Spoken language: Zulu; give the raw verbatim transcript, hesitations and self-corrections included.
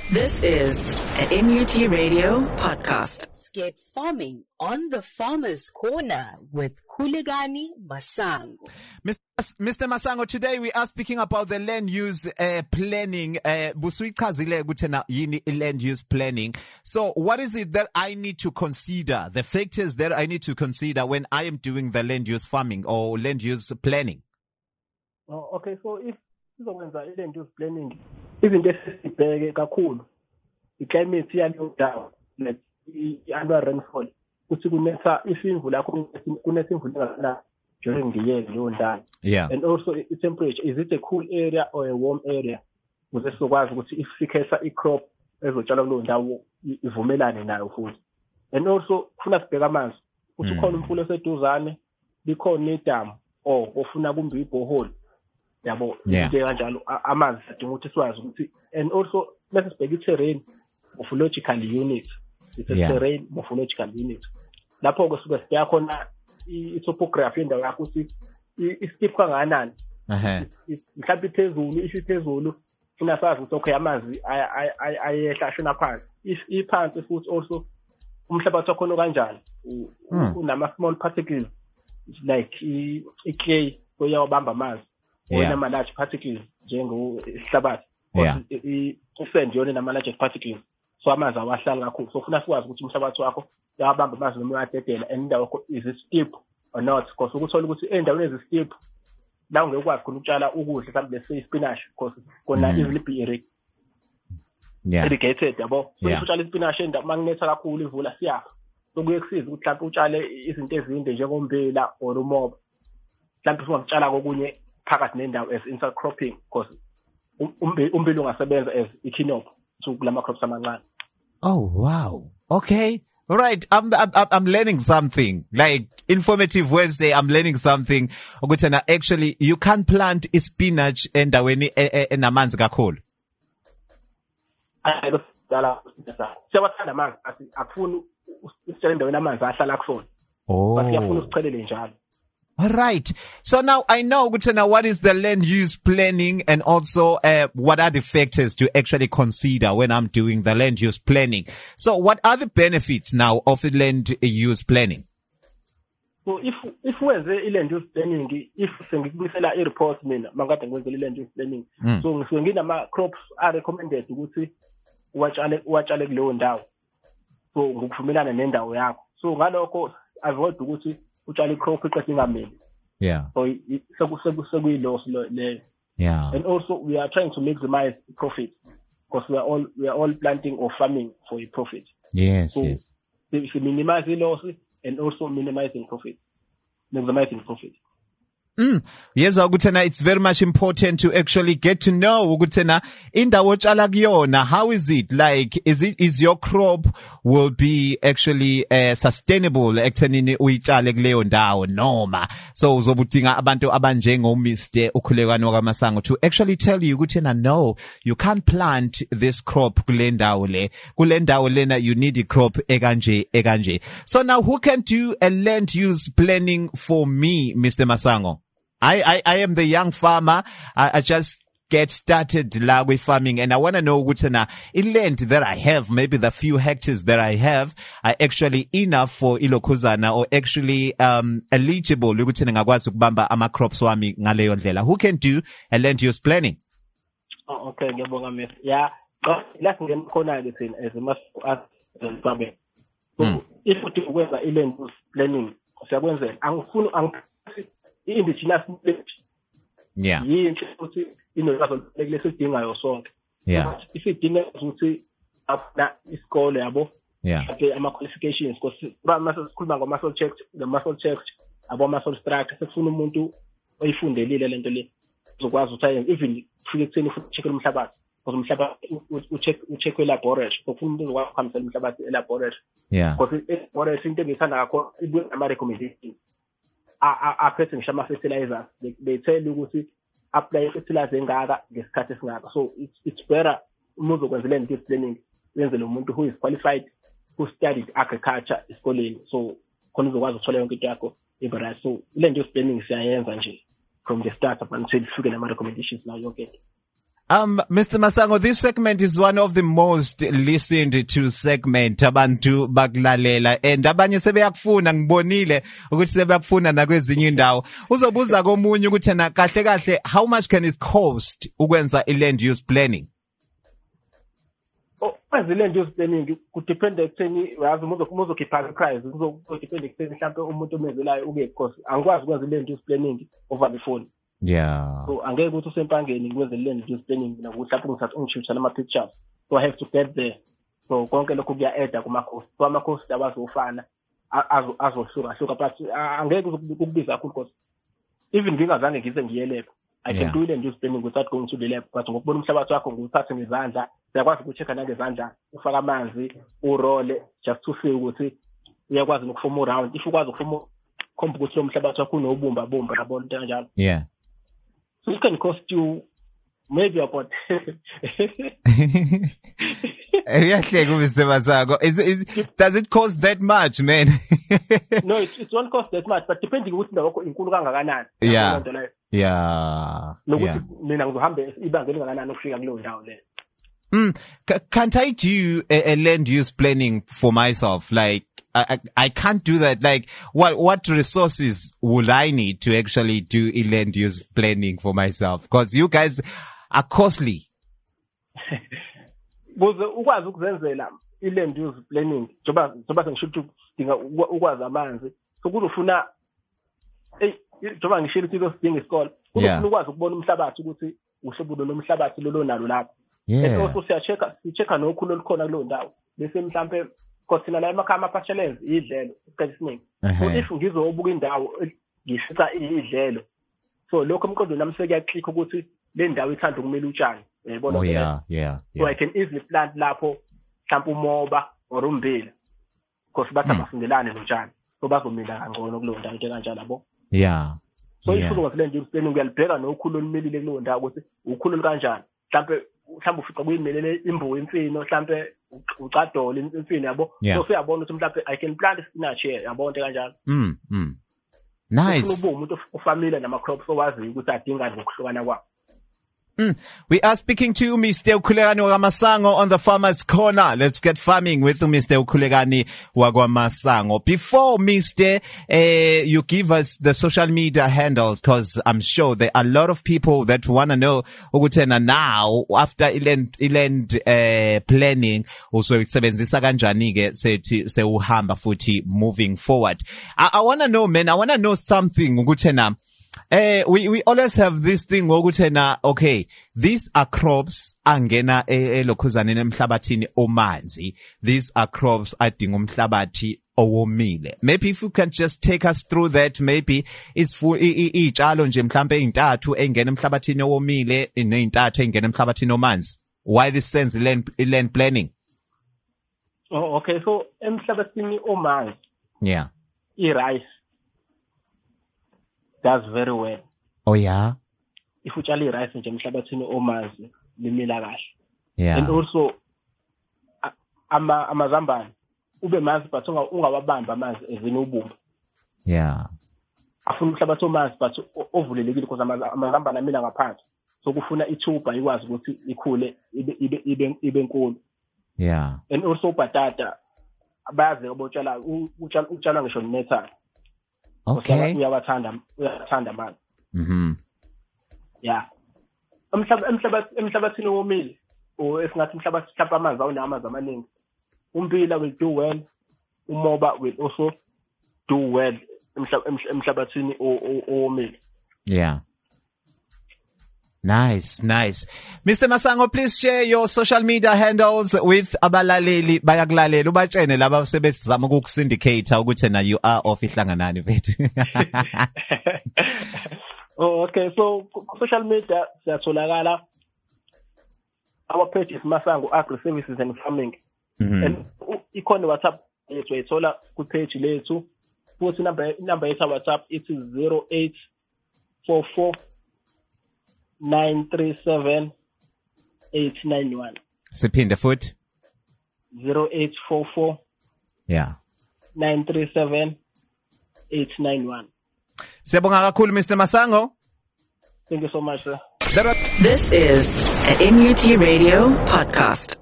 This is an N U T Radio podcast. Get farming on the Farmer's Corner with Kuligani Masango. Mister Masango, today we are speaking about the land use uh, planning. Uh, busuichazile kuthena yini land use planning. So what is it that I need to consider, the factors that I need to consider when I am doing the land use farming or land use planning? Oh, okay, so if sizokwenza i-land use planning, izinto esizibheke kakhulu i-climate yaleyo ndawo, like i-annual rainfall, ukuthi kunetha imvula kunetha imvula engakanani during the year leyo ndawo. Yeah. And also i-temperature, is it a cool area or a warm area? Ukuze sizokwazi ukuthi ifikesa i-crop ezotshalwa kuleyo ndawo ivumelane nayo futhi. And also kufuna sibheka amanzi, ukuthi ukhona umfula oseduzane, likhona idamu or ofuna kumbe i-borehole. Yabo nje kanjalo amanzi adinga ukuthi siwazi ukuthi, and also let's sibheka i-terrain morphological unit, it's a Yeah. terrain morphological unit. Lapho ke suke sibheka khona i-topography yendawo yakho ukuthi i-steep kangakanani, Uh-huh. mhlawumbe iphezulu, isho iphezulu funa sazi ukuthi okay amanzi ayehla ashona phansi, if iphansi futhi also umhlabathi wakhona kanjani, unama small particles like i-clay oyawubamba amanzi. Yeah. Ona large particles njengosihlabathi, Yeah. i-sand yona nama large particles, so amanzi awahlali kakhulu. So ufuna sikwazi ukuthi umhlabathi wakho uyabamba amanzi noma uyadedela, and indawo yakho is it steep or not, because ukuthola ukuthi endaweni ezi steep la ungekwazi khona ukutshala ukudla mhlawumbe bese ispinach, because kona easily be Yeah. irrigated, yabo. So Yeah. if utshala ispinach endawo makunetha kakhulu ivula siyafa, so kuye kusiza ukuthi mhlawumbe utshale izinto ezinde njengombila or umoba, mhlawumbe ufuna ukutshala kokunye phakathi nendawo as intercropping, because umbili ungasebenza as ikinop to kulama crops amancane. Oh, wow. Okay. All right. I'm, I'm, I'm learning something. Like informative Wednesday, I'm learning something. Ukuthena, actually, you can plant spinach endaweni enamanzi kakhulu. Ayikho dala siyawathanda amanzi, akufuni usitshale endaweni amanzi ahlala kusona. Oh. But siyafuna usichelele njalo. All right. So now I know Ukuthena, what is the land use planning, and also uh, what are the factors to actually consider when I'm doing the land use planning. So what are the benefits now of the land use planning? So if if wenze i-land use planning, if sengikumisela i-report mina mangade ngiwenze i-land use planning, so ngisuke nginama crops are recommended ukuthi uwatshale uwatshale kuleyo ndawo, so ngokuvumelana nendawo yakho. So ngalokho avoid ukuthi utshale i-crop iqedwe ingamili. Yeah. So sekuyi-loss leyo. Yeah. And also we are trying to maximize profit, because we are all we are all planting or farming for a profit. Yes, So yes. if you minimize the loss and also minimizing profit, maximizing profit. Mm. Yes, Ukuthena, it's very much important to actually get to know Ukuthena indawo otshala kuyona. How is it? Like, is it, is your crop will be actually uh, sustainable ekuthenini uyitshale kuleyo ndawo noma? So uzobudinga abantu abanjengo Mister Ukhulekwane wakaMasango to actually tell you Ukuthena, no, you can't plant this crop kule ndawo le. Kule ndawo lena you need a crop ekanje ekanje. So now who can do a land use planning for me, Mister Masango? I, I, I am the young farmer. I, I just get started la with farming, and I want to know Ukuthena, in land that I have, maybe the few hectares that I have are actually enough for ilokhuzana or actually um eligible Ukuthena ngakwazi ukubamba ama crops wami ngaleyo ndlela. Who can do a land use planning? Oh, okay, ngiyabonga Miss. Yeah, last ngene khona ke thina as mas as farmer. So if uthi ukwenza i-land use planning, siyakwenzela. Angifuni angiphathi i-indigenous knowledge. Yeah. Yinhle ukuthi inolwazi lesidingayo sonke. Yeah. Isidinga ukuthi afuna isikole yabo. Yeah. Okay, ama qualifications, because mase sikhuluma ngama soil check, ngama soil check, abo ama soil structure, sekufuna umuntu oyifundelile lento le uzokwazi ukuthi even fike kutheni futhi check umhlabathi, because umhlabathi ucheck ucheck elaboratory, ukufuna umuntu ozokwazi ukuhambisela umhlabathi elaboratory. Yeah. Because elaboratory into engithanda kakhulu ibuye ama recommendations. A aphethe ngisho ama fertilizers, they tell you ukuthi apply fertilizer engaka ngesikhathi esingaka. So it's it's better uma uzokwenza land use planning wenze lo muntu who is qualified, who studied agriculture esikoleni, so khona uzokwazi ukuthola yonke into yakho ibright. So land use planning siyayenza nje from the start up until ufike nama recommendations nayo yonke. Um, Mister Masango, this segment is one of the most listened to segment abantu bakulalela and abanye sebeyakufuna ngibonile ukuthi sebeyakufuna nakwezinye indawo. Uzobuza komunye ukuthi na kahle kahle how much can it cost ukwenza i-land use planning? Oh, as i-land use planning kudepende ekutheni yazi umuntu uzokhipha price kuzodepende ekutheni mhlawumbe umuntu omezelayo uke because angikwazi ukwenza i-land use planning over the phone. Yeah. So angeke ukuthi usempangeni kwenze land use planning mina ukuthi lapho ngithatha nama pictures. So I have to get there. So konke lokho kuya add kuma cost. So ama cost abazofana azo azohluka hluka but angeke ukubiza kakhulu because even ngingazange ngize ngiyelapha I can do land use planning without going to the lab but ngokubona umhlabathi wakho nguthathe ngezandla uyakwazi ukuchecka nangezandla ufaka amanzi urole just to see ukuthi uyakwazi ukufoma round if ukwazi ukufoma komba ukuthi lo mhlabathi wakho unobumba bumba yabona into kanjalo. Yeah. So it can cost you maybe about. is, is, does it cost that much, man? No, it, it won't cost that much, but depending on what inkulu kangakanani. Yeah. Yeah. Nokuthi mina ngizohambe ibanga elingakanani ukufika kuleyo ndawo le. Mm, can't I do a, a land use planning for myself? Like, I, I, I can't do that. Like, what, what resources would I need to actually do a land use planning for myself? Because you guys are costly. Buze ukwazi ukuzenzela i-land use planning. Joba, joba sengisho dinga ukwazi amanzi. So kuzofuna, eh, joba ngishilo ukuthi izodinga isikole. Kuzofuna ukwazi ukubona umhlabathi ukuthi uhlobo lomhlabathi lolo nalo lapho. Yeah. And also siyachecka sichecka nokhulu olukhona kulo ndawo bese mhlambe kothina la emakhaya ama-parcels idlelo isikhathi esiningi so if ngizobuka indawo ngishisa idlelo so lokho emqondweni nami sekuyaclick ukuthi le ndawo ithanda ukumela utshani uyayibona. Oh yeah, yeah, yeah. So I can easily plant lapho mhlawumbe umoba or ummbila because bathi abafundelane notshani so bazomila kangcono kulo ndawo into kanjalo yabo. Yeah. So if you want to land planning uyalibheka nokhulu olumelile kulo ndawo ukuthi ukhulu kanjani mhlawumbe mhlawumbe ufica kuyimelele imbuya imfino mhlawumbe ucadole imfino yabo so siyabona ukuthi mhlawumbe I can plant spinach here yabona into kanjalo. Mm mm. Nice. Ufuna umuntu ofamile nama crops owaziyo ukuthi adinga ngokuhlukana kwawo. Mm. We are speaking to Mister Ukhulegani Wagamasango on the Farmers Corner. Let's get farming with Mister Ukhulegani Wagamasango. Before, Mister Uh, you give us the social media handles, because I'm sure there are a lot of people that want to know ukutena now after iland iland uh, planning also isebenzisa kanjani ke sethi sewuhamba futhi moving forward. I, I want to know, man. I want to know something ukutena. Eh, we, we always have this thing wokuthena, okay, these are crops angena elokhuzaneni emhlabathini omanzi. These are crops adinga umhlabathi owomile. Maybe if you can just take us through that, maybe it's for iy'tshalo nje mhlambe ey'ntathu engena emhlabathini owomile ney'ntathu engena emhlabathini omanzi. Why this sense land, land planning? Oh, okay, so emhlabathini omanzi. Yeah. I-rice does very well. Oh yeah. If utshala i-rice nje emhlabathini omanzi limila kahle. Yeah. And also ama amazambane ube manzi but ungawabamba amanzi ezini ubumba. Yeah. Afuna umhlabathi omanzi but ovulelekile because amazambane amila ngaphansi. So kufuna ithuba ikwazi ukuthi ikhule ibe ibe ibe ibe enkulu. Yeah. And also batata bayazi abotshala utshala utshala ngisho nemetha. Okay. Uyawathanda uyathanda manje. Mhm. Yeah. Emhlaba emhlabathi emhlabathini womile o esingathi umhlabathi mhlawumbe amanzi awunamanzi amaningi. Umbila will do well. Umoba will also do well emhlabathini owomile. Yeah. Nice, nice. Mister Masango, please share your social media handles with abalaleli bayakulalela ubatshene laba sebezama ukusyndicate ukuthi na you are of ihlanganani vethu. Oh, okay. So social media siyatholakala. Our page is Masango Agri Services and Farming. Mm-hmm. And ikhona WhatsApp yethu uyithola ku page lethu. Futhi number number yethu WhatsApp it is zero eight four four nine three seven eight nine one. Siphinde futhi zero eight four four yeah nine three seven eight nine one. Siyabonga kakhulu Mister Masango. Thank you so much, sir. This is a N U T Radio podcast.